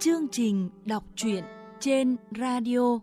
Chương trình đọc truyện trên radio.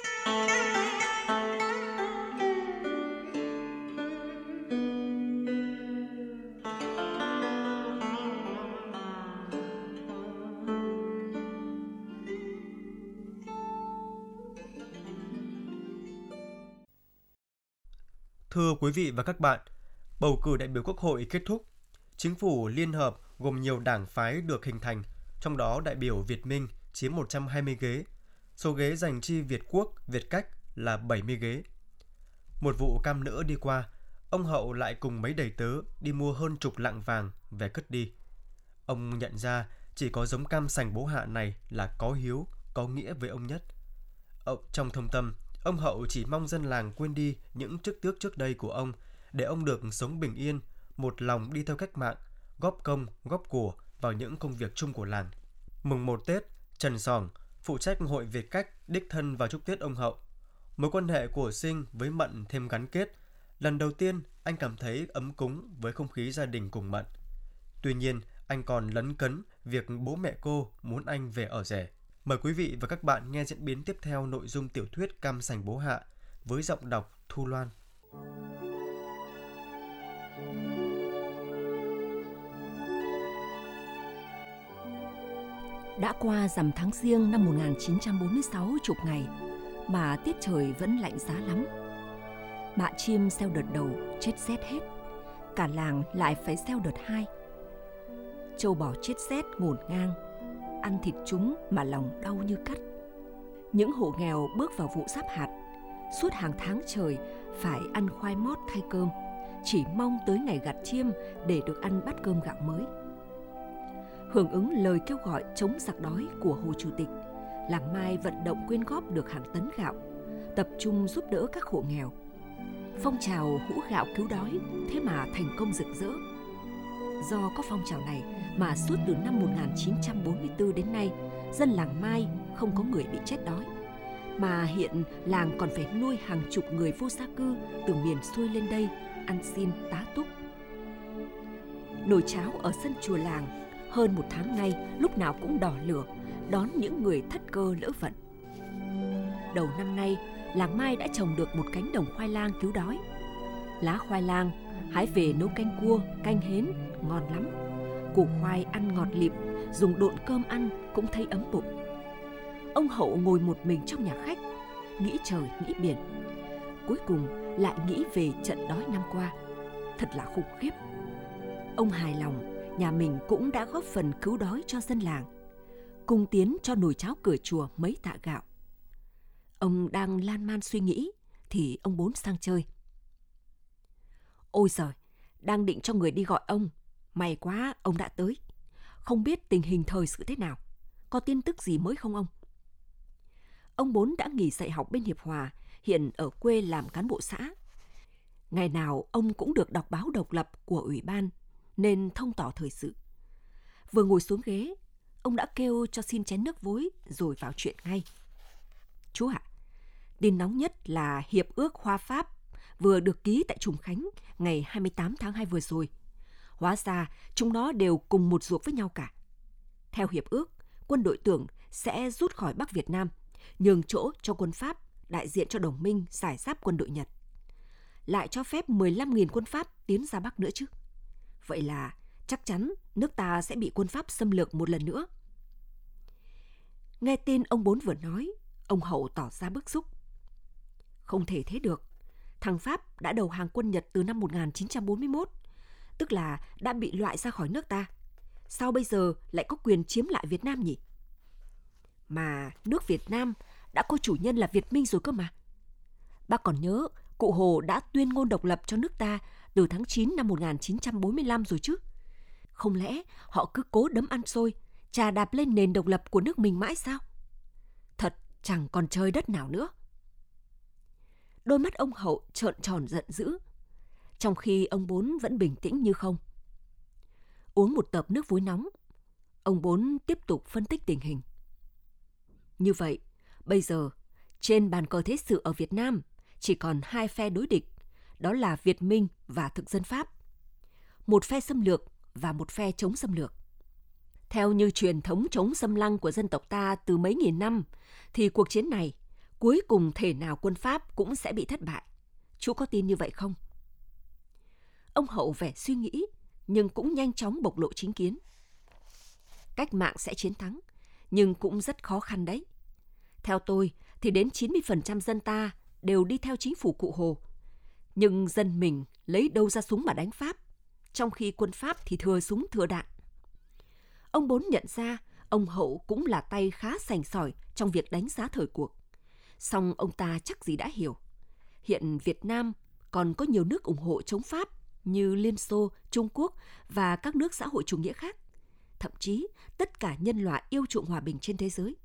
Thưa quý vị và các bạn, bầu cử đại biểu Quốc hội kết thúc. Chính phủ liên hợp gồm nhiều đảng phái được hình thành, trong đó đại biểu Việt Minh chiếm 120 ghế. Số ghế dành chi Việt Quốc, Việt Cách là 70 ghế. Một vụ cam nữa đi qua, ông Hậu lại cùng mấy đầy tớ đi mua hơn chục lạng vàng về cất đi. Ông nhận ra chỉ có giống cam sành bố Hạ này là có hiếu, có nghĩa với ông nhất. Trong thâm tâm, ông Hậu chỉ mong dân làng quên đi những chức tước trước đây của ông, để ông được sống bình yên, một lòng đi theo cách mạng, góp công, góp của vào những công việc chung của làng. Mùng 1 Tết, Trần Sòng, phụ trách hội Việt Cách, đích thân vào chúc Tết ông Hậu. Mối quan hệ của Sinh với Mận thêm gắn kết. Lần đầu tiên, anh cảm thấy ấm cúng với không khí gia đình cùng Mận. Tuy nhiên, anh còn lấn cấn việc bố mẹ cô muốn anh về ở rể. Mời quý vị và các bạn nghe diễn biến tiếp theo nội dung tiểu thuyết Cam sành bố Hạ với giọng đọc Thu Loan. Đã qua rằm tháng Giêng năm 1946 chục ngày mà tiết trời vẫn lạnh giá lắm. Mạ chim gieo đợt đầu chết rét hết, cả làng lại phải gieo đợt 2. Trâu bò chết rét ngổn ngang, ăn thịt chúng mà lòng đau như cắt. Những hộ nghèo bước vào vụ giáp hạt, suốt hàng tháng trời phải ăn khoai mót thay cơm, chỉ mong tới ngày gặt chiêm để được ăn bát cơm gạo mới. Hưởng ứng lời kêu gọi chống giặc đói của Hồ Chủ tịch, làng Mai vận động quyên góp được hàng tấn gạo, tập trung giúp đỡ các hộ nghèo. Phong trào hũ gạo cứu đói thế mà thành công rực rỡ. Do có phong trào này mà suốt từ năm 1944 đến nay, dân làng Mai không có người bị chết đói. Mà hiện làng còn phải nuôi hàng chục người vô gia cư từ miền xuôi lên đây ăn xin tá túc. Nồi cháo ở sân chùa làng hơn một tháng nay lúc nào cũng đỏ lửa đón những người thất cơ lỡ vận. Đầu năm nay, làng Mai đã trồng được một cánh đồng khoai lang cứu đói. Lá khoai lang hái về nấu canh cua, canh hến, ngon lắm. Củ khoai ăn ngọt lịm, dùng độn cơm ăn cũng thấy ấm bụng. Ông Hậu ngồi một mình trong nhà khách, nghĩ trời nghĩ biển. Cuối cùng lại nghĩ về trận đói năm qua. Thật là khủng khiếp. Ông hài lòng, nhà mình cũng đã góp phần cứu đói cho dân làng, cung tiến cho nồi cháo cửa chùa mấy tạ gạo. Ông đang lan man suy nghĩ thì ông Bốn sang chơi. Ôi giời, đang định cho người đi gọi ông. May quá ông đã tới. Không biết tình hình thời sự thế nào, có tin tức gì mới không ông? Ông Bốn đã nghỉ dạy học bên Hiệp Hòa, hiện ở quê làm cán bộ xã. Ngày nào ông cũng được đọc báo độc lập của ủy ban, nên thông tỏ thời sự. Vừa ngồi xuống ghế, ông đã kêu cho xin chén nước vối rồi vào chuyện ngay. Chú ạ, tin nóng nhất là Hiệp ước Hoa Pháp vừa được ký tại Trùng Khánh ngày 28 tháng 2 vừa rồi. Hóa ra chúng nó đều cùng một ruột với nhau cả. Theo hiệp ước, quân đội tưởng sẽ rút khỏi Bắc Việt Nam, nhường chỗ cho quân Pháp đại diện cho đồng minh giải giáp quân đội Nhật. Lại cho phép 15.000 quân Pháp tiến ra Bắc nữa chứ. Vậy là chắc chắn nước ta sẽ bị quân Pháp xâm lược một lần nữa. Nghe tin ông Bốn vừa nói, ông Hậu tỏ ra bức xúc. Không thể thế được. Thằng Pháp đã đầu hàng quân Nhật từ năm 1941, tức là đã bị loại ra khỏi nước ta. Sao bây giờ lại có quyền chiếm lại Việt Nam nhỉ? Mà nước Việt Nam đã có chủ nhân là Việt Minh rồi cơ mà. Bác còn nhớ cụ Hồ đã tuyên ngôn độc lập cho nước ta từ tháng 9 năm 1945 rồi chứ. Không lẽ họ cứ cố đấm ăn xôi, chà đạp lên nền độc lập của nước mình mãi sao? Thật chẳng còn trời đất nào nữa. Đôi mắt ông Hậu trợn tròn giận dữ, trong khi ông Bốn vẫn bình tĩnh như không. Uống một tợp nước vối nóng, ông Bốn tiếp tục phân tích tình hình. Như vậy, bây giờ, trên bàn cờ thế sự ở Việt Nam chỉ còn hai phe đối địch, đó là Việt Minh và thực dân Pháp. Một phe xâm lược và một phe chống xâm lược. Theo như truyền thống chống xâm lăng của dân tộc ta từ mấy nghìn năm, thì cuộc chiến này cuối cùng thể nào quân Pháp cũng sẽ bị thất bại. Chú có tin như vậy không? Ông Hậu vẻ suy nghĩ, nhưng cũng nhanh chóng bộc lộ chính kiến. Cách mạng sẽ chiến thắng, nhưng cũng rất khó khăn đấy. Theo tôi thì đến 90% dân ta đều đi theo chính phủ Cụ Hồ. Nhưng dân mình lấy đâu ra súng mà đánh Pháp, trong khi quân Pháp thì thừa súng thừa đạn. Ông Bốn nhận ra ông Hậu cũng là tay khá sành sỏi trong việc đánh giá thời cuộc. Song ông ta chắc gì đã hiểu. Hiện Việt Nam còn có nhiều nước ủng hộ chống Pháp như Liên Xô, Trung Quốc và các nước xã hội chủ nghĩa khác. Thậm chí tất cả nhân loại yêu chuộng hòa bình trên thế giới.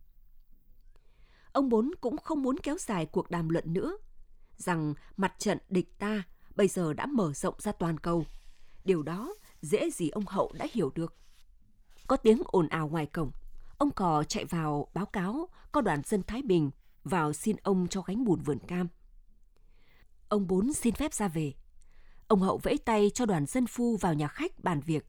Ông Bốn cũng không muốn kéo dài cuộc đàm luận nữa, rằng mặt trận địch ta bây giờ đã mở rộng ra toàn cầu. Điều đó dễ gì ông Hậu đã hiểu được. Có tiếng ồn ào ngoài cổng. Ông Cò chạy vào báo cáo có đoàn dân Thái Bình vào xin ông cho gánh bùn vườn cam. Ông Bốn xin phép ra về. Ông Hậu vẫy tay cho đoàn dân phu vào nhà khách bàn việc.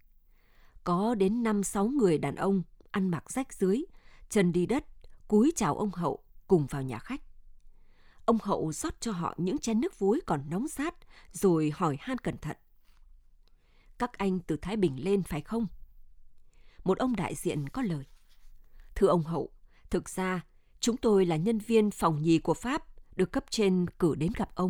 Có đến 5-6 người đàn ông ăn mặc rách rưới, chân đi đất, cúi chào ông Hậu cùng vào nhà khách. Ông Hậu rót cho họ những chén nước vối còn nóng rát, rồi hỏi han cẩn thận. Các anh từ Thái Bình lên phải không? Một ông đại diện có lời. Thưa ông Hậu, thực ra chúng tôi là nhân viên phòng nhì của Pháp, được cấp trên cử đến gặp ông.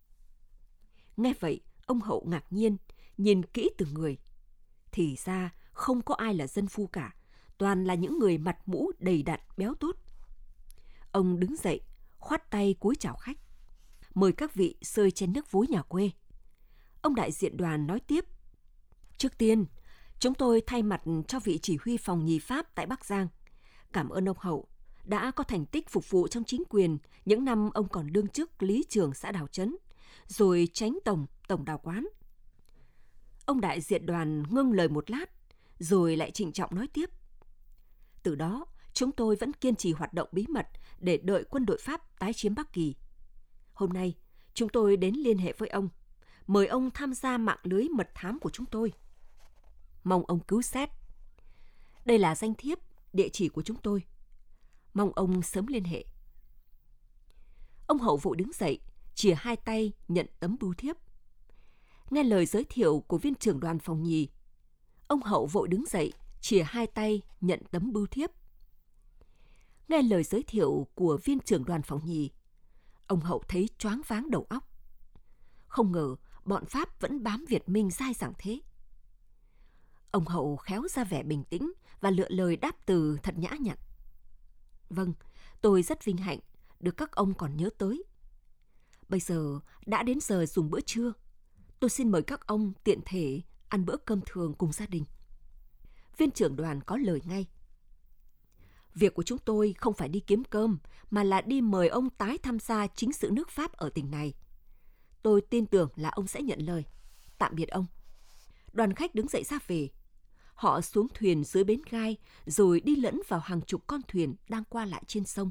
Nghe vậy, ông Hậu ngạc nhiên, nhìn kỹ từng người. Thì ra không có ai là dân phu cả, toàn là những người mặt mũ đầy đặn béo tốt. Ông đứng dậy, khoát tay cúi chào khách. Mời các vị xơi chén nước vối nhà quê. Ông đại diện đoàn nói tiếp. Trước tiên, chúng tôi thay mặt cho vị chỉ huy phòng nhì Pháp tại Bắc Giang, cảm ơn ông Hậu đã có thành tích phục vụ trong chính quyền những năm ông còn đương chức lý trưởng xã Đào Trấn, rồi chánh tổng đào quán. Ông đại diện đoàn ngưng lời một lát, rồi lại trịnh trọng nói tiếp. Từ đó, chúng tôi vẫn kiên trì hoạt động bí mật để đợi quân đội Pháp tái chiếm Bắc Kỳ. Hôm nay, chúng tôi đến liên hệ với ông, mời ông tham gia mạng lưới mật thám của chúng tôi. Mong ông cứu xét. Đây là danh thiếp, địa chỉ của chúng tôi. Mong ông sớm liên hệ. Ông Hậu vội đứng dậy, chìa hai tay nhận tấm bưu thiếp. Nghe lời giới thiệu của viên trưởng đoàn phòng nhì, ông Hậu vội đứng dậy, chìa hai tay nhận tấm bưu thiếp. Nghe lời giới thiệu của viên trưởng đoàn phòng nhì, ông Hậu thấy choáng váng đầu óc. Không ngờ bọn Pháp vẫn bám Việt Minh dai dẳng thế. Ông Hậu khéo ra vẻ bình tĩnh và lựa lời đáp từ thật nhã nhặn. Vâng, tôi rất vinh hạnh được các ông còn nhớ tới. Bây giờ đã đến giờ dùng bữa trưa. Tôi xin mời các ông tiện thể ăn bữa cơm thường cùng gia đình. Viên trưởng đoàn có lời ngay. Việc của chúng tôi không phải đi kiếm cơm, mà là đi mời ông tái tham gia chính sự nước Pháp ở tỉnh này. Tôi tin tưởng là ông sẽ nhận lời. Tạm biệt ông. Đoàn khách đứng dậy ra về. Họ xuống thuyền dưới bến gai, rồi đi lẫn vào hàng chục con thuyền đang qua lại trên sông.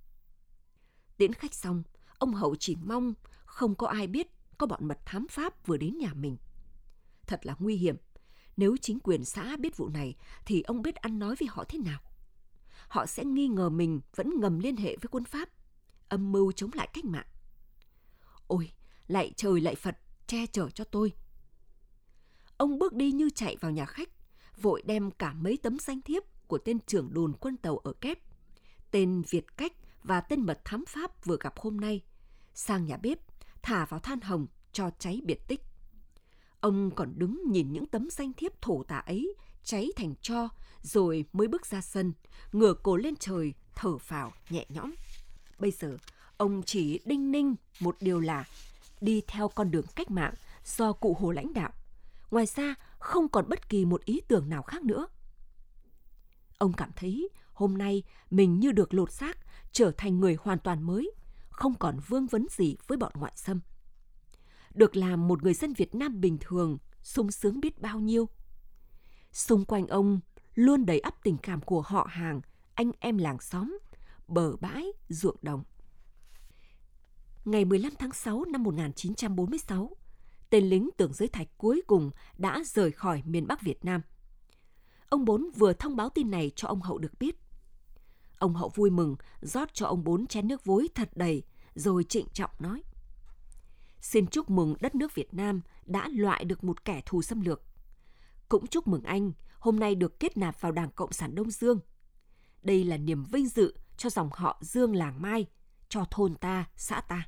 Tiễn khách xong, ông Hậu chỉ mong không có ai biết có bọn mật thám Pháp vừa đến nhà mình. Thật là nguy hiểm. Nếu chính quyền xã biết vụ này, thì ông biết ăn nói với họ thế nào? Họ sẽ nghi ngờ mình vẫn ngầm liên hệ với quân Pháp, âm mưu chống lại cách mạng. Ôi, lạy trời lạy Phật, che chở cho tôi. Ông bước đi như chạy vào nhà khách, vội đem cả mấy tấm danh thiếp của tên trưởng đồn quân tàu ở Kép, tên Việt Cách và tên mật thám Pháp vừa gặp hôm nay, sang nhà bếp, thả vào than hồng cho cháy biệt tích. Ông còn đứng nhìn những tấm danh thiếp thổ tả ấy cháy thành tro, rồi mới bước ra sân, ngửa cổ lên trời, thở phào nhẹ nhõm. Bây giờ, ông chỉ đinh ninh một điều là đi theo con đường cách mạng do Cụ Hồ lãnh đạo. Ngoài ra, không còn bất kỳ một ý tưởng nào khác nữa. Ông cảm thấy hôm nay mình như được lột xác, trở thành người hoàn toàn mới, không còn vương vấn gì với bọn ngoại xâm. Được làm một người dân Việt Nam bình thường, sung sướng biết bao nhiêu. Xung quanh ông luôn đầy ắp tình cảm của họ hàng, anh em làng xóm, bờ bãi, ruộng đồng. Ngày 15 tháng 6 năm 1946, tên lính Tưởng Giới Thạch cuối cùng đã rời khỏi miền Bắc Việt Nam. Ông Bốn vừa thông báo tin này cho ông Hậu được biết. Ông Hậu vui mừng rót cho ông Bốn chén nước vối thật đầy, rồi trịnh trọng nói: Xin chúc mừng đất nước Việt Nam đã loại được một kẻ thù xâm lược. Cũng chúc mừng anh hôm nay được kết nạp vào Đảng Cộng sản Đông Dương. Đây là niềm vinh dự cho dòng họ Dương làng Mai, cho thôn ta, xã ta.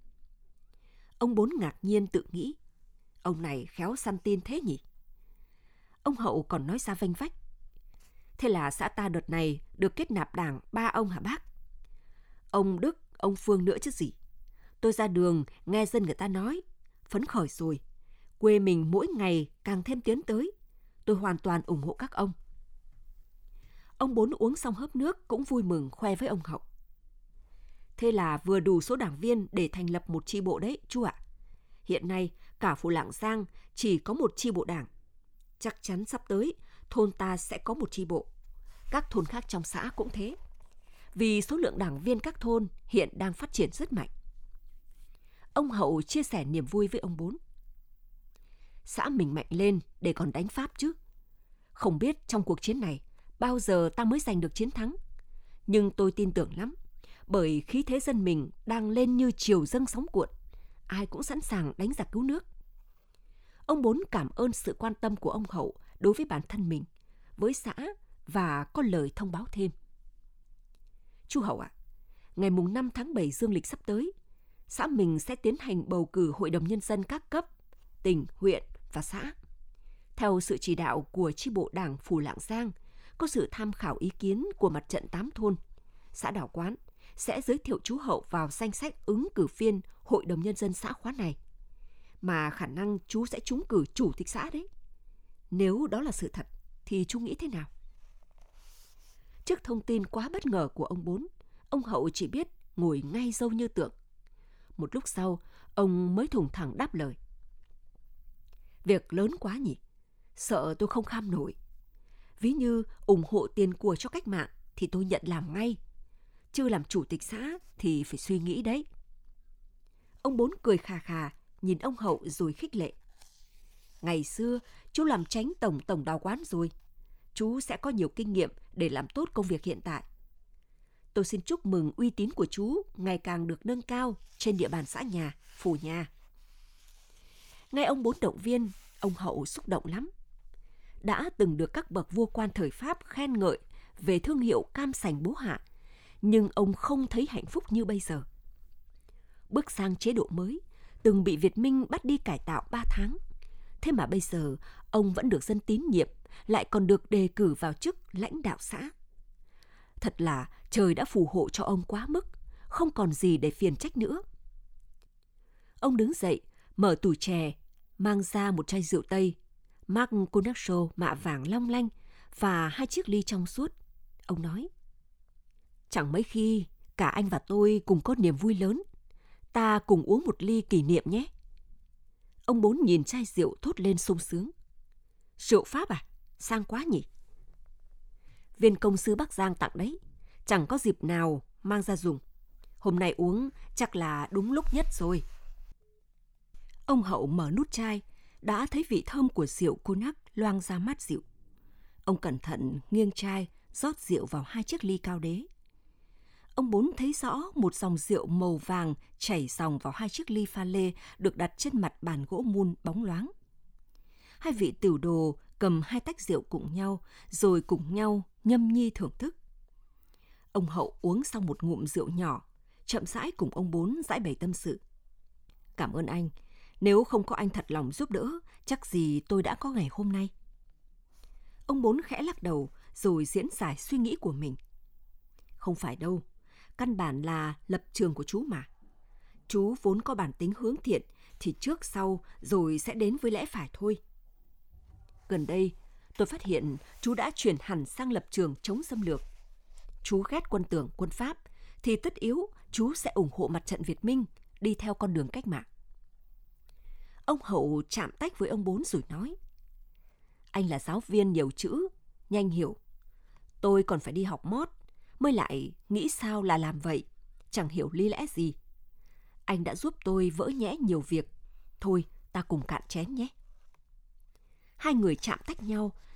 Ông Bốn ngạc nhiên tự nghĩ, ông này khéo săn tin thế nhỉ? Ông Hậu còn nói ra vênh vách: Thế là xã ta đợt này được kết nạp đảng 3 ông hả bác? Ông Đức, ông Phương nữa chứ gì. Tôi ra đường nghe dân người ta nói, phấn khởi rồi. Quê mình mỗi ngày càng thêm tiến tới. Tôi hoàn toàn ủng hộ các ông. Ông Bốn uống xong hớp nước cũng vui mừng khoe với ông Hậu. Thế là vừa đủ số đảng viên để thành lập một chi bộ đấy, chú ạ. Hiện nay cả Phủ Lạng Giang chỉ có một chi bộ đảng. Chắc chắn sắp tới thôn ta sẽ có một chi bộ. Các thôn khác trong xã cũng thế. Vì số lượng đảng viên các thôn hiện đang phát triển rất mạnh. Ông Hậu chia sẻ niềm vui với ông Bốn. Xã mình mạnh lên để còn đánh Pháp chứ. Không biết trong cuộc chiến này bao giờ ta mới giành được chiến thắng. Nhưng tôi tin tưởng lắm, bởi khí thế dân mình đang lên như triều dâng sóng cuộn. Ai cũng sẵn sàng đánh giặc cứu nước. Ông Bốn cảm ơn sự quan tâm của ông Hậu đối với bản thân mình, với xã, và có lời thông báo thêm. Chú Hậu ạ, ngày mùng 5 tháng 7 dương lịch sắp tới, xã mình sẽ tiến hành bầu cử Hội đồng Nhân dân các cấp, tỉnh, huyện và xã. Theo sự chỉ đạo của chi bộ đảng Phủ Lạng Giang, có sự tham khảo ý kiến của mặt trận 8 thôn, xã Đảo Quán sẽ giới thiệu chú Hậu vào danh sách ứng cử viên Hội đồng Nhân dân xã khóa này. Mà khả năng chú sẽ trúng cử chủ tịch xã đấy. Nếu đó là sự thật, thì chú nghĩ thế nào? Trước thông tin quá bất ngờ của ông Bốn, ông Hậu chỉ biết ngồi ngay râu như tượng. Một lúc sau, ông mới thủng thẳng đáp lời. Việc lớn quá nhỉ, sợ tôi không kham nổi. Ví như ủng hộ tiền của cho cách mạng thì tôi nhận làm ngay. Chứ làm chủ tịch xã thì phải suy nghĩ đấy. Ông Bốn cười khà khà, nhìn ông Hậu rồi khích lệ. Ngày xưa, chú làm chánh tổng đào quán rồi. Chú sẽ có nhiều kinh nghiệm để làm tốt công việc hiện tại. Tôi xin chúc mừng uy tín của chú ngày càng được nâng cao trên địa bàn xã nhà, phủ nhà. Nghe ông Bốn động viên, ông Hậu xúc động lắm. Đã từng được các bậc vua quan thời Pháp khen ngợi về thương hiệu cam sành bố Hạ, nhưng ông không thấy hạnh phúc như bây giờ. Bước sang chế độ mới, từng bị Việt Minh bắt đi cải tạo 3 tháng. Thế mà bây giờ, ông vẫn được dân tín nhiệm, lại còn được đề cử vào chức lãnh đạo xã. Thật là trời đã phù hộ cho ông quá mức, không còn gì để phiền trách nữa. Ông đứng dậy, mở tủ chè, mang ra một chai rượu Tây, Marc Conacho mạ vàng long lanh và 2 chiếc ly trong suốt. Ông nói, chẳng mấy khi cả anh và tôi cùng có niềm vui lớn. Ta cùng uống một ly kỷ niệm nhé. Ông Bốn nhìn chai rượu thốt lên sung sướng. Rượu Pháp à? Sang quá nhỉ? Viên công sư Bắc Giang tặng đấy. Chẳng có dịp nào mang ra dùng. Hôm nay uống chắc là đúng lúc nhất rồi. Ông Hậu mở nút chai, đã thấy vị thơm của rượu cognac loang ra mát dịu. Ông cẩn thận nghiêng chai, rót rượu vào 2 chiếc ly cao đế. Ông Bốn thấy rõ một dòng rượu màu vàng chảy dòng vào 2 chiếc ly pha lê được đặt trên mặt bàn gỗ mun bóng loáng. 2 vị tửu đồ cầm 2 tách rượu cùng nhau, rồi cùng nhau nhâm nhi thưởng thức. Ông Hậu uống xong một ngụm rượu nhỏ, chậm rãi cùng ông Bốn giãi bày tâm sự. Cảm ơn anh, nếu không có anh thật lòng giúp đỡ, chắc gì tôi đã có ngày hôm nay. Ông Bốn khẽ lắc đầu rồi diễn giải suy nghĩ của mình. Không phải đâu, căn bản là lập trường của chú mà. Chú vốn có bản tính hướng thiện thì trước sau rồi sẽ đến với lẽ phải thôi. Gần đây, tôi phát hiện chú đã chuyển hẳn sang lập trường chống xâm lược. Chú ghét quân Tưởng, quân Pháp thì tất yếu chú sẽ ủng hộ mặt trận Việt Minh đi theo con đường cách mạng. Ông Hậu chạm tách với ông Bốn rồi nói, anh là giáo viên nhiều chữ, nhanh hiểu. Tôi còn phải đi học mót, mới lại nghĩ sao là làm vậy, chẳng hiểu lý lẽ gì. Anh đã giúp tôi vỡ nhẽ nhiều việc, thôi ta cùng cạn chén nhé. 2 người chạm tách nhau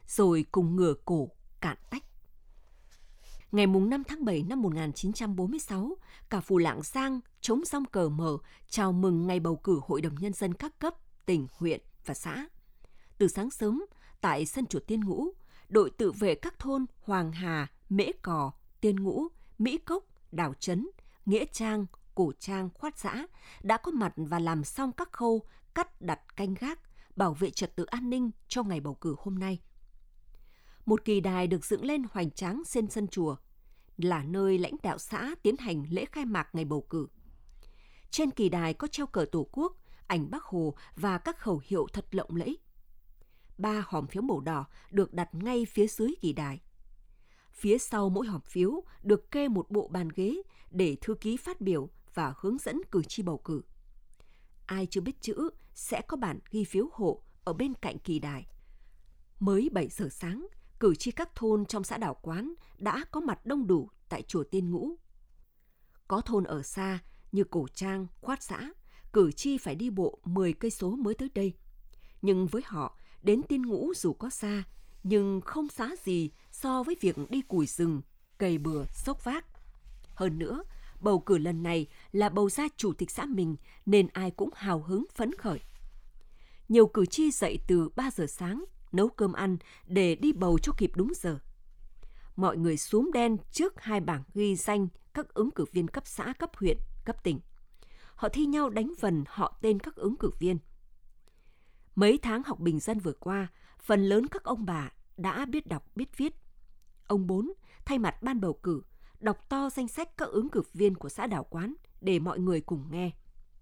rồi cùng ngửa cổ cạn tách. Ngày 5 tháng 7 năm 1946, cả phủ Lạng Giang chống song cờ mở chào mừng ngày bầu cử Hội đồng Nhân dân các cấp, tỉnh, huyện và xã. Từ sáng sớm, tại sân chùa Tiên Ngũ, đội tự vệ các thôn Hoàng Hà, Mễ Cò, Tiên Ngũ, Mỹ Cốc, Đào Trấn, Nghĩa Trang, Cổ Trang, Khoát Giã đã có mặt và làm xong các khâu cắt đặt canh gác, bảo vệ trật tự an ninh cho ngày bầu cử hôm nay. Một kỳ đài được dựng lên hoành tráng trên sân chùa, là nơi lãnh đạo xã tiến hành lễ khai mạc ngày bầu cử. Trên kỳ đài có treo cờ Tổ quốc, ảnh Bác Hồ và các khẩu hiệu thật lộng lẫy. 3 hòm phiếu màu đỏ được đặt ngay phía dưới kỳ đài. Phía sau mỗi hòm phiếu được kê một bộ bàn ghế để thư ký phát biểu và hướng dẫn cử tri bầu cử. Ai chưa biết chữ sẽ có bản ghi phiếu hộ ở bên cạnh kỳ đài. Mới 7 giờ sáng, cử tri các thôn trong xã Đảo Quán đã có mặt đông đủ tại chùa Tiên Ngũ. Có thôn ở xa như Cổ Trang, Khoát Giã, cử tri phải đi bộ 10 cây số mới tới đây. Nhưng với họ, đến Tiên Ngũ dù có xa, nhưng không xá gì so với việc đi cùi rừng, cày bừa, xốc vác. Hơn nữa, bầu cử lần này là bầu ra chủ tịch xã mình nên ai cũng hào hứng phấn khởi. Nhiều cử tri dậy từ 3 giờ sáng, nấu cơm ăn để đi bầu cho kịp đúng giờ. Mọi người xúm đen trước 2 bảng ghi danh các ứng cử viên cấp xã, cấp huyện, cấp tỉnh. Họ thi nhau đánh vần họ tên các ứng cử viên. Mấy tháng học bình dân vừa qua, phần lớn các ông bà đã biết đọc, biết viết. Ông Bốn thay mặt ban bầu cử, đọc to danh sách các ứng cử viên của xã Đảo Quán để mọi người cùng nghe.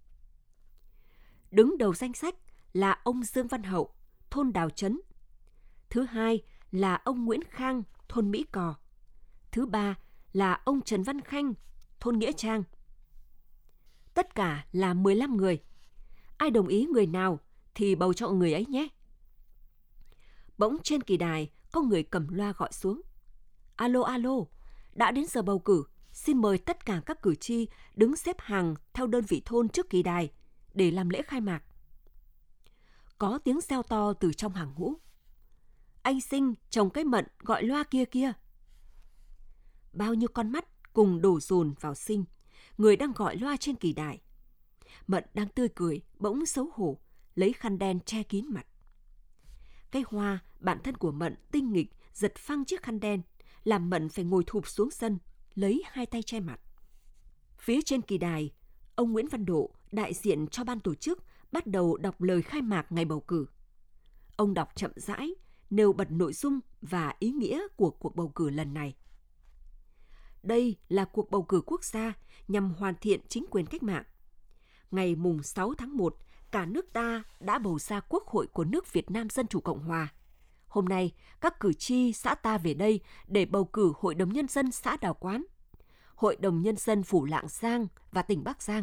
Đứng đầu danh sách là ông Dương Văn Hậu, thôn Đào Trấn. Thứ hai là ông Nguyễn Khang, thôn Mỹ Cò. Thứ ba là ông Trần Văn Khanh, thôn Nghĩa Trang. Tất cả là 15 người. Ai đồng ý người nào thì bầu cho người ấy nhé. Bỗng trên kỳ đài có người cầm loa gọi xuống. Alo, alo, đã đến giờ bầu cử. Xin mời tất cả các cử tri đứng xếp hàng theo đơn vị thôn trước kỳ đài để làm lễ khai mạc. Có tiếng reo to từ trong hàng ngũ. Anh Sinh, chồng cái Mận gọi loa kia kia. Bao nhiêu con mắt cùng đổ dồn vào Sinh, người đang gọi loa trên kỳ đài. Mận đang tươi cười, bỗng xấu hổ, lấy khăn đen che kín mặt. Cái Hoa, bạn thân của Mận, tinh nghịch, giật phăng chiếc khăn đen, làm Mận phải ngồi thụp xuống sân, lấy 2 tay che mặt. Phía trên kỳ đài, ông Nguyễn Văn Độ, đại diện cho ban tổ chức, bắt đầu đọc lời khai mạc ngày bầu cử. Ông đọc chậm rãi, nêu bật nội dung và ý nghĩa của cuộc bầu cử lần này. Đây là cuộc bầu cử quốc gia nhằm hoàn thiện chính quyền cách mạng. Ngày 6 tháng 1, cả nước ta đã bầu ra Quốc hội của nước Việt Nam Dân Chủ Cộng Hòa. Hôm nay, các cử tri xã ta về đây để bầu cử Hội đồng Nhân dân xã Đào Quán, Hội đồng Nhân dân phủ Lạng Giang và tỉnh Bắc Giang.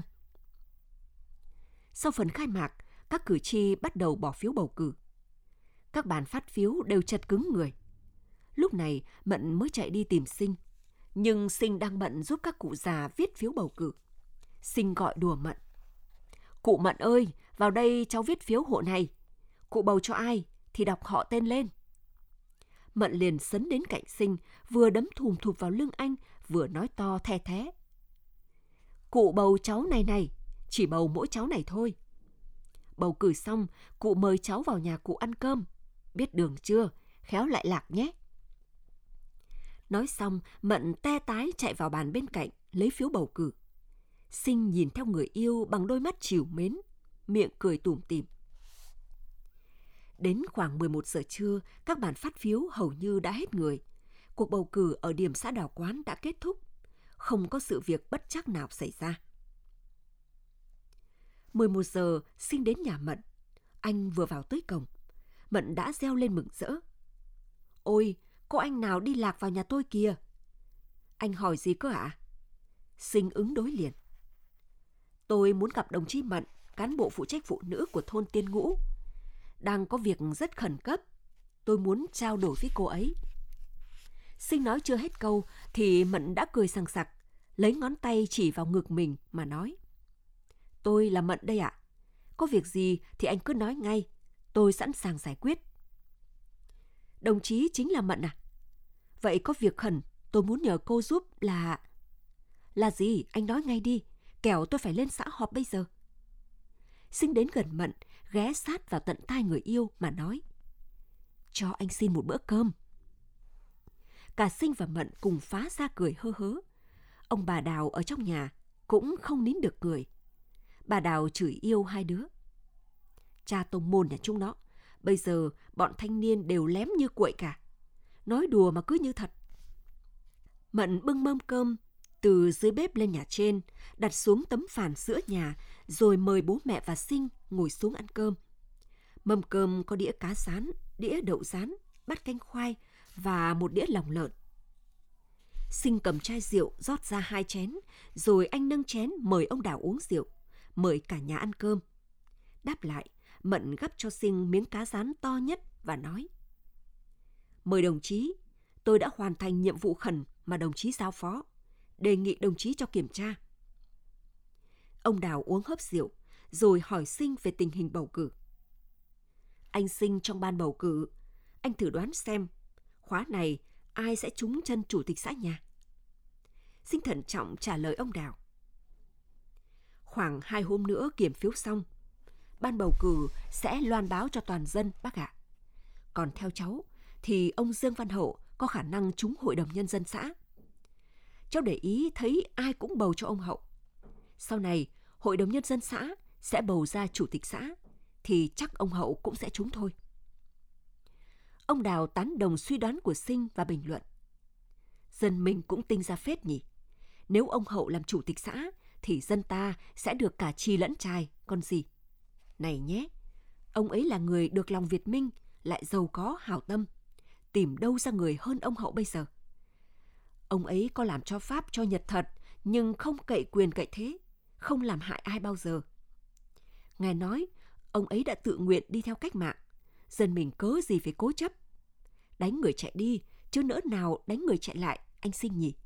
Sau phần khai mạc, các cử tri bắt đầu bỏ phiếu bầu cử. Các bàn phát phiếu đều chật cứng người. Lúc này, Mận mới chạy đi tìm Sinh. Nhưng Sinh đang bận giúp các cụ già viết phiếu bầu cử. Sinh gọi đùa Mận. Cụ Mận ơi, vào đây cháu viết phiếu hộ này. Cụ bầu cho ai thì đọc họ tên lên. Mận liền sấn đến cạnh Sinh, vừa đấm thùm thụp vào lưng anh, vừa nói to the thé. Cụ bầu cháu này này, chỉ bầu mỗi cháu này thôi. Bầu cử xong, cụ mời cháu vào nhà cụ ăn cơm. Biết đường chưa, khéo lại lạc nhé. Nói xong, Mận te tái chạy vào bàn bên cạnh, lấy phiếu bầu cử. Sinh nhìn theo người yêu bằng đôi mắt trìu mến, miệng cười tủm tỉm. Đến khoảng 11 giờ trưa, các bàn phát phiếu hầu như đã hết người. Cuộc bầu cử ở điểm xã Đào Quán đã kết thúc. Không có sự việc bất trắc nào xảy ra. 11 giờ, Sinh đến nhà Mận. Anh vừa vào tới cổng. Mận đã reo lên mừng rỡ. Ôi, có anh nào đi lạc vào nhà tôi kìa. Anh hỏi gì cơ ạ? Sinh ứng đối liền. Tôi muốn gặp đồng chí Mận, cán bộ phụ trách phụ nữ của thôn Tiên Ngũ. Đang có việc rất khẩn cấp. Tôi muốn trao đổi với cô ấy. Sinh nói chưa hết câu thì Mận đã cười sằng sặc, lấy ngón tay chỉ vào ngực mình mà nói. Tôi là Mận đây ạ. Có việc gì thì anh cứ nói ngay. Tôi sẵn sàng giải quyết. Đồng chí chính là Mận à? Vậy có việc khẩn tôi muốn nhờ cô giúp là... Là gì? Anh nói ngay đi, kẻo tôi phải lên xã họp bây giờ. Sinh đến gần Mận, ghé sát vào tận tai người yêu mà nói: Cho anh xin một bữa cơm. Cả Sinh và Mận cùng phá ra cười hơ hớ. Ông bà Đào ở trong nhà cũng không nín được cười. Bà Đào chửi yêu hai đứa: Cha tông môn nhà chúng nó, bây giờ bọn thanh niên đều lém như quậy cả. Nói đùa mà cứ như thật. Mận bưng mâm cơm từ dưới bếp lên nhà trên, đặt xuống tấm phản giữa nhà, rồi mời bố mẹ và Sinh ngồi xuống ăn cơm. Mâm cơm có đĩa cá rán, đĩa đậu rán, bát canh khoai và một đĩa lòng lợn. Sinh cầm chai rượu rót ra 2 chén, rồi anh nâng chén mời ông Đào uống rượu, mời cả nhà ăn cơm. Đáp lại, Mận gắp cho Sinh miếng cá rán to nhất và nói: Mời đồng chí, tôi đã hoàn thành nhiệm vụ khẩn mà đồng chí giao phó. Đề nghị đồng chí cho kiểm tra. Ông Đào uống hớp rượu, rồi hỏi Sinh về tình hình bầu cử. Anh Sinh trong ban bầu cử, anh thử đoán xem, khóa này ai sẽ trúng chân chủ tịch xã nhà? Sinh thận trọng trả lời ông Đào: Khoảng 2 hôm nữa kiểm phiếu xong, ban bầu cử sẽ loan báo cho toàn dân bác ạ. Còn theo cháu thì ông Dương Văn Hậu có khả năng trúng hội đồng nhân dân xã. Cháu để ý thấy ai cũng bầu cho ông Hậu. Sau này hội đồng nhân dân xã sẽ bầu ra chủ tịch xã, thì chắc ông Hậu cũng sẽ trúng thôi. Ông Đào tán đồng suy đoán của Sinh và bình luận: Dân mình cũng tinh ra phết nhỉ. Nếu ông Hậu làm chủ tịch xã thì dân ta sẽ được cả chi lẫn trai, còn gì. Này nhé, ông ấy là người được lòng Việt Minh, lại giàu có hảo tâm. Tìm đâu ra người hơn ông Hậu bây giờ. Ông ấy có làm cho Pháp cho Nhật thật, nhưng không cậy quyền cậy thế, không làm hại ai bao giờ. Ngài nói, ông ấy đã tự nguyện đi theo cách mạng, dân mình cớ gì phải cố chấp. Đánh người chạy đi, chứ nỡ nào đánh người chạy lại, anh Sinh nhỉ?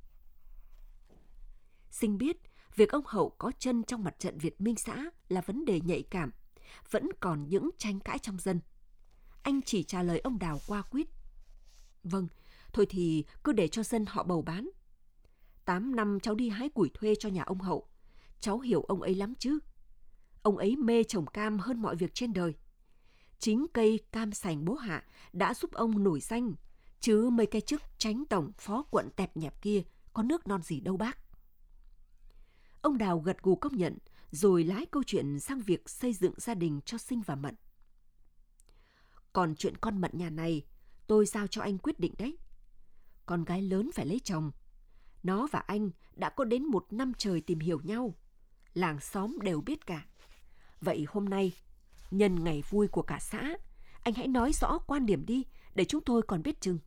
Sinh biết, việc ông Hậu có chân trong mặt trận Việt Minh xã là vấn đề nhạy cảm, vẫn còn những tranh cãi trong dân. Anh chỉ trả lời ông Đào qua quýt: Vâng, thôi thì cứ để cho dân họ bầu bán. 8 năm cháu đi hái củi thuê cho nhà ông Hậu, cháu hiểu ông ấy lắm chứ. Ông ấy mê trồng cam hơn mọi việc trên đời. Chính cây cam sành bố Hạ đã giúp ông nổi danh, chứ mấy cái chức chánh tổng phó quận tẹp nhẹp kia có nước non gì đâu bác. Ông Đào gật gù công nhận, rồi lái câu chuyện sang việc xây dựng gia đình cho Sinh và Mận. Còn chuyện con Mận nhà này, tôi giao cho anh quyết định đấy. Con gái lớn phải lấy chồng. Nó và anh đã có đến 1 năm trời tìm hiểu nhau. Làng xóm đều biết cả. Vậy hôm nay, nhân ngày vui của cả xã, anh hãy nói rõ quan điểm đi, để chúng tôi còn biết chừng.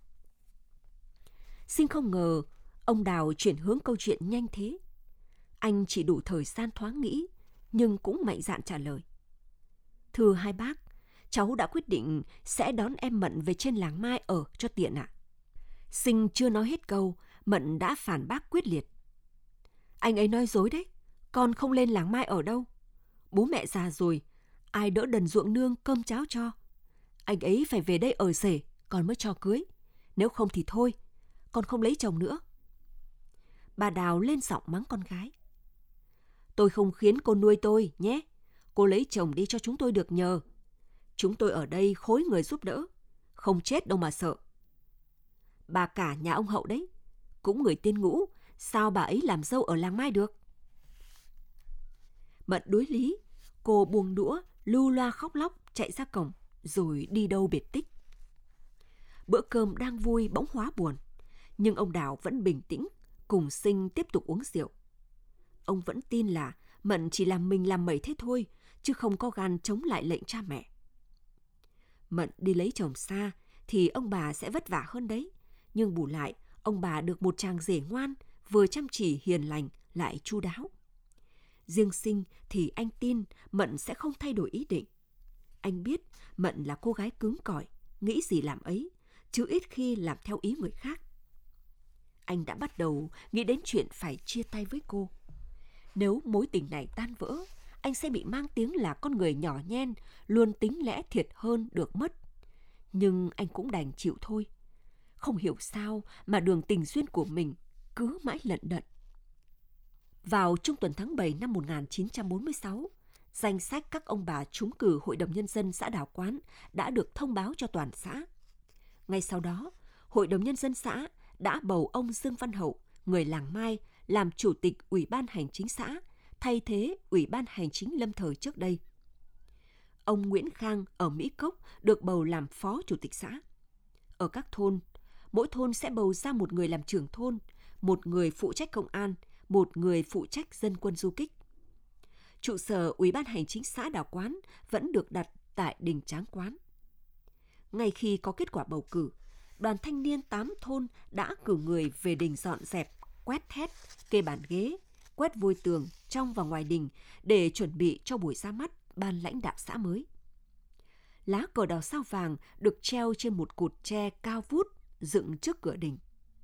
Sinh không ngờ ông Đào chuyển hướng câu chuyện nhanh thế. Anh chỉ đủ thời gian thoáng nghĩ, nhưng cũng mạnh dạn trả lời: Thưa hai bác, cháu đã quyết định sẽ đón em Mận về trên làng Mai ở cho tiện ạ. Sinh chưa nói hết câu, Mận đã phản bác quyết liệt: Anh ấy nói dối đấy, con không lên làng Mai ở đâu. Bố mẹ già rồi, ai đỡ đần ruộng nương cơm cháo cho. Anh ấy phải về đây ở rể, con mới cho cưới. Nếu không thì thôi, con không lấy chồng nữa. Bà Đào lên giọng mắng con gái: Tôi không khiến cô nuôi tôi nhé. Cô lấy chồng đi cho chúng tôi được nhờ. Chúng tôi ở đây khối người giúp đỡ, không chết đâu mà sợ. Bà cả nhà ông Hậu đấy, cũng người tiên ngũ, sao bà ấy làm dâu ở làng Mai được? Mận đối lý, cô buông đũa, lưu loa khóc lóc chạy ra cổng, rồi đi đâu biệt tích. Bữa cơm đang vui bỗng hóa buồn, nhưng ông Đào vẫn bình tĩnh, cùng Sinh tiếp tục uống rượu. Ông vẫn tin là Mận chỉ làm mình làm mẩy thế thôi, chứ không có gan chống lại lệnh cha mẹ. Mận đi lấy chồng xa thì ông bà sẽ vất vả hơn đấy, nhưng bù lại ông bà được một chàng rể ngoan, vừa chăm chỉ hiền lành lại chu đáo. Riêng Sinh thì anh tin Mận sẽ không thay đổi ý định. Anh biết Mận là cô gái cứng cỏi, nghĩ gì làm ấy, chứ ít khi làm theo ý người khác. Anh đã bắt đầu nghĩ đến chuyện phải chia tay với cô. Nếu mối tình này tan vỡ, anh sẽ bị mang tiếng là con người nhỏ nhen, luôn tính lẽ thiệt hơn được mất. Nhưng anh cũng đành chịu thôi. Không hiểu sao mà đường tình duyên của mình cứ mãi lận đận. Vào trung tuần tháng 7 năm 1946, danh sách các ông bà trúng cử Hội đồng Nhân dân xã Đào Quán đã được thông báo cho toàn xã. Ngay sau đó, Hội đồng Nhân dân xã đã bầu ông Dương Văn Hậu, người làng Mai, làm chủ tịch Ủy ban Hành chính xã, thay thế Ủy ban Hành chính lâm thời trước đây. Ông Nguyễn Khang ở Mỹ Cốc được bầu làm phó chủ tịch xã. Ở các thôn, mỗi thôn sẽ bầu ra một người làm trưởng thôn, một người phụ trách công an, một người phụ trách dân quân du kích. Trụ sở Ủy ban Hành chính xã Đào Quán vẫn được đặt tại đình Tráng Quán. Ngay khi có kết quả bầu cử, đoàn thanh niên 8 thôn đã cử người về đình dọn dẹp, quét thét, kê bàn ghế, quét vôi tường trong và ngoài đình để chuẩn bị cho buổi ra mắt ban lãnh đạo xã mới. Lá cờ đỏ sao vàng được treo trên một cột tre cao vút dựng trước cửa đình.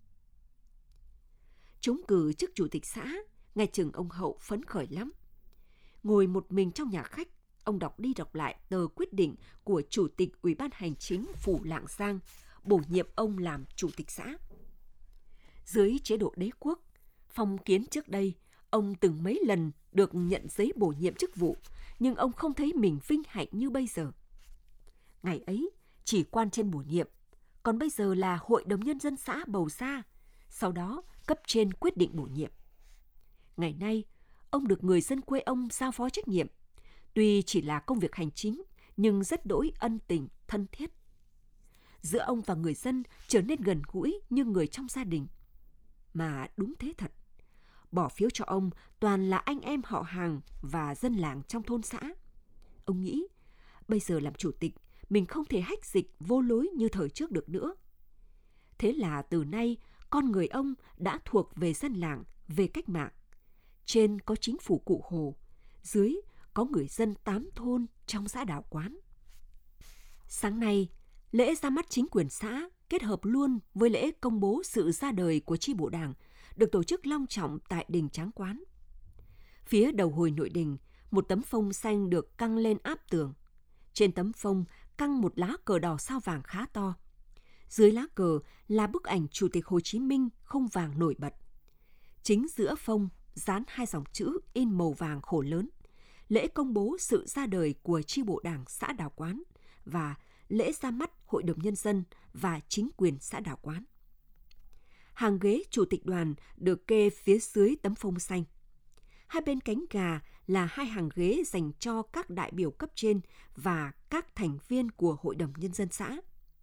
Trúng cử chức chủ tịch xã, nghe chừng ông Hậu phấn khởi lắm. Ngồi một mình trong nhà khách, ông đọc đi đọc lại tờ quyết định của Chủ tịch Ủy ban Hành chính phủ Lạng Giang, bổ nhiệm ông làm chủ tịch xã. Dưới chế độ đế quốc, phong kiến trước đây, ông từng mấy lần được nhận giấy bổ nhiệm chức vụ, nhưng ông không thấy mình vinh hạnh như bây giờ. Ngày ấy, chỉ quan trên bổ nhiệm, còn bây giờ là Hội đồng Nhân dân xã bầu ra, sau đó cấp trên quyết định bổ nhiệm. Ngày nay, ông được người dân quê ông giao phó trách nhiệm, tuy chỉ là công việc hành chính, nhưng rất đỗi ân tình, thân thiết. Giữa ông và người dân trở nên gần gũi như người trong gia đình. Mà đúng thế thật, bỏ phiếu cho ông toàn là anh em họ hàng và dân làng trong thôn xã. Ông nghĩ, bây giờ làm chủ tịch, mình không thể hách dịch vô lối như thời trước được nữa. Thế là từ nay, con người ông đã thuộc về dân làng, về cách mạng. Trên có chính phủ Cụ Hồ, dưới có người dân 8 thôn trong xã Đào Quán. Sáng nay, lễ ra mắt chính quyền xã kết hợp luôn với lễ công bố sự ra đời của chi bộ đảng được tổ chức long trọng tại đình Tráng Quán. Phía đầu hồi nội đình, một tấm phông xanh được căng lên áp tường. Trên tấm phông căng một lá cờ đỏ sao vàng khá to. Dưới lá cờ là bức ảnh Chủ tịch Hồ Chí Minh khung vàng nổi bật. Chính giữa phông dán 2 dòng chữ in màu vàng khổ lớn: lễ công bố sự ra đời của chi bộ đảng xã Đào Quán và lễ ra mắt Hội đồng Nhân dân và chính quyền xã Đào Quán. Hàng ghế chủ tịch đoàn được kê phía dưới tấm phông xanh. Hai bên cánh gà là 2 hàng ghế dành cho các đại biểu cấp trên và các thành viên của Hội đồng Nhân dân xã.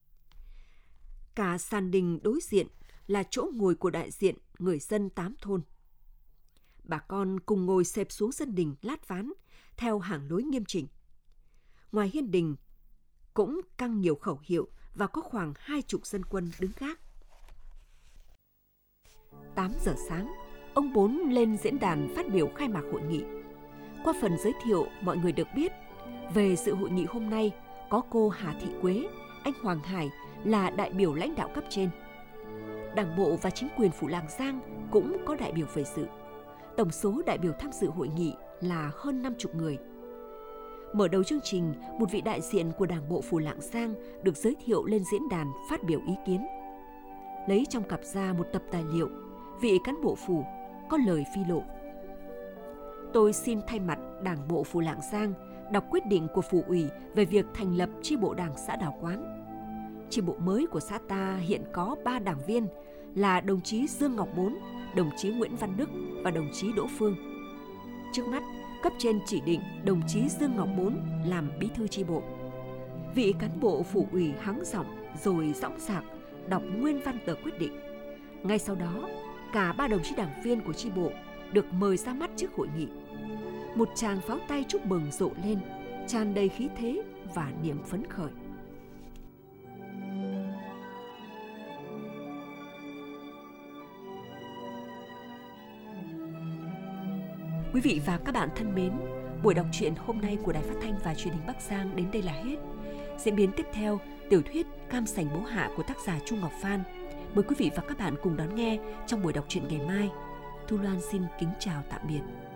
Cả sàn đình đối diện là chỗ ngồi của đại diện người dân 8 thôn. Bà con cùng ngồi xếp xuống sân đình lát ván theo hàng lối nghiêm chỉnh. Ngoài hiên đình cũng căng nhiều khẩu hiệu và có khoảng 20 dân quân đứng gác. 8 giờ sáng, ông Bốn lên diễn đàn phát biểu khai mạc hội nghị. Qua phần giới thiệu, mọi người được biết về dự hội nghị hôm nay có cô Hà Thị Quế, anh Hoàng Hải là đại biểu lãnh đạo cấp trên. Đảng bộ và chính quyền phủ Lạng Giang cũng có đại biểu về dự. Tổng số đại biểu tham dự hội nghị là hơn 50 người. Mở đầu chương trình, một vị đại diện của Đảng bộ phủ Lạng Giang được giới thiệu lên diễn đàn phát biểu ý kiến. Lấy trong cặp ra một tập tài liệu, vị cán bộ phủ có lời phi lộ. Tôi xin thay mặt Đảng bộ phủ Lạng Giang đọc quyết định của phủ ủy về việc thành lập chi bộ đảng xã Đào Quán. Chi bộ mới của xã ta hiện có 3 đảng viên là đồng chí Dương Ngọc Bốn, đồng chí Nguyễn Văn Đức và đồng chí Đỗ Phương. Trước mắt, cấp trên chỉ định đồng chí Dương Ngọc Bốn làm bí thư chi bộ. Vị cán bộ phủ ủy hắng giọng rồi dõng dạc đọc nguyên văn tờ quyết định. Ngay sau đó, cả 3 đồng chí đảng viên của chi bộ được mời ra mắt trước hội nghị. Một tràng pháo tay chúc mừng rộ lên, tràn đầy khí thế và niềm phấn khởi. Quý vị và các bạn thân mến, buổi đọc truyện hôm nay của Đài Phát thanh và Truyền hình Bắc Giang đến đây là hết. Diễn biến tiếp theo, tiểu thuyết Cam Sành Bố Hạ của tác giả Chu Ngọc Phan. Mời quý vị và các bạn cùng đón nghe trong buổi đọc truyện ngày mai. Thu Loan xin kính chào tạm biệt.